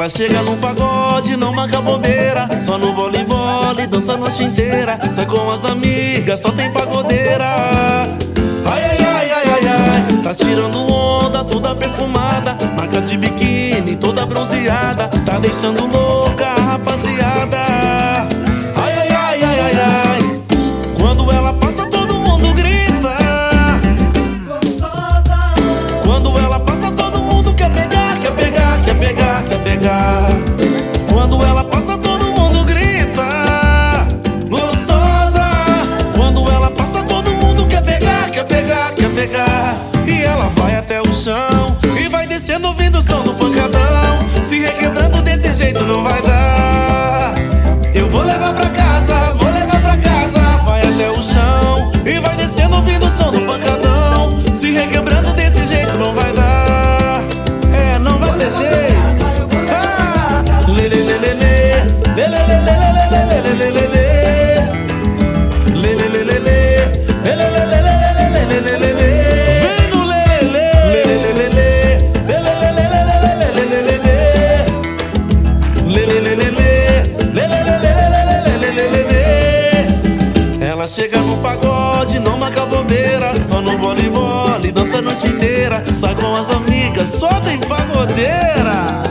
Ela chega no pagode, não marca bobeira, só no voleibol e dança a noite inteira. Sai com as amigas, só tem pagodeira. Ai, ai, ai, ai, ai, ai. Tá tirando onda, toda perfumada, marca de biquíni, toda bronzeada. Tá deixando louca a rapaziada. Ai, ai, ai, ai, ai, ai. Quando ela passa todo mundo grita. Gostosa. Quando ela passa todo mundo quer pegar, quer pegar, quer pegar, quer pegar. Quando ela passa todo mundo grita. Gostosa. Quando ela passa todo mundo quer pegar, quer pegar, quer pegar. E ela vai até o chão e vai descendo ouvindo o som do pancadão. Se requebrando desse jeito não vai dar. Eu vou levar pra casa, vou levar pra casa. Vai até o chão e vai descendo ouvindo o som do pancadão. Se requebrando desse jeito não vai dar. É, não vai ter jeito. Lê, lê, lê, lê, lê. Lê, lê, lê, lê, lê, lê, lê, lê, lê, lê. Lê, lê, lê, lê, lê. Lê, lê, lê, lê, lê, lê, lê, lê, lê. Vem no lê, lê, lê, lê, lê, lê. Lê, lê, lê, lê, lê, lê, lê, lê, lê. Lê, lê, lê, lê, lê. Lê, lê, lê, lê, lê, lê, lê. Ela chega no pagode, não marca bobeira, só no voleibol e dança a noite inteira. Sai com as amigas, só tem pagodeira.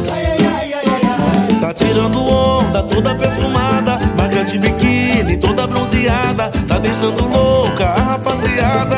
Tá tirando onda, toda perfumada, marca de biquíni, toda bronzeada. Tá deixando louca a rapaziada.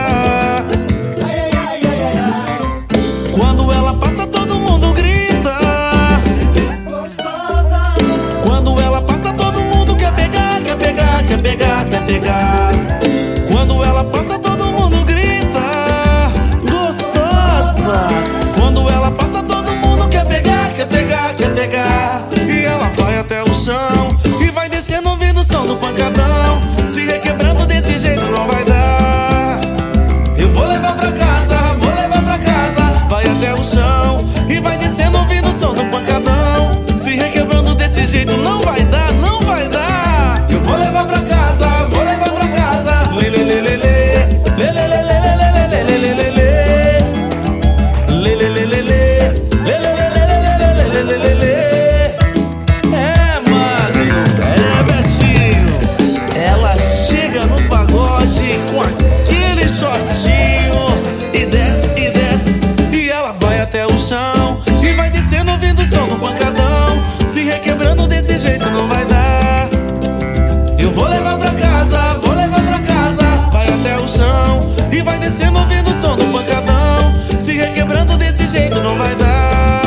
Quando ela passa todo mundo grita. Gostosa. Quando ela passa todo mundo quer pegar, quer pegar, quer pegar, quer pegar. Quando ela passa todo mundo grita. Gostosa. Quando ela passa todo mundo quer pegar, quer pegar, quer pegar. E ela vai até o chão e vai descendo ouvindo o som do pancadão. Se requebrando desse jeito não vai dar. Eu vou levar pra casa, vou levar pra casa. Vai até o chão e vai descendo ouvindo o som do pancadão. Se requebrando desse jeito não vai dar, não vai dar. Eu vou levar pra casa, vou levar pra casa. Lê, lê, lê, lê, lê. Lê, lê, lê, lê, lê, lê, lê, lê, lê, lê. Lê, lê, lê, lê, lê. Lê, lê, lê, lê, lê, lê, lê, lê. É, Magno, é, Betinho. Ela chega no pagode com aquele shortinho e desce, e desce. E ela vai até o chão e vai descendo ouvindo o som do pancadão. Se requebrando desse jeito não vai dar. Eu vou levar pra casa, vou levar pra casa. Vai até o chão e vai descendo ouvindo o som do pancadão. Se requebrando desse jeito não vai dar.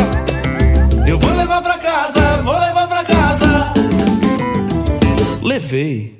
Eu vou levar pra casa, vou levar pra casa. Levei.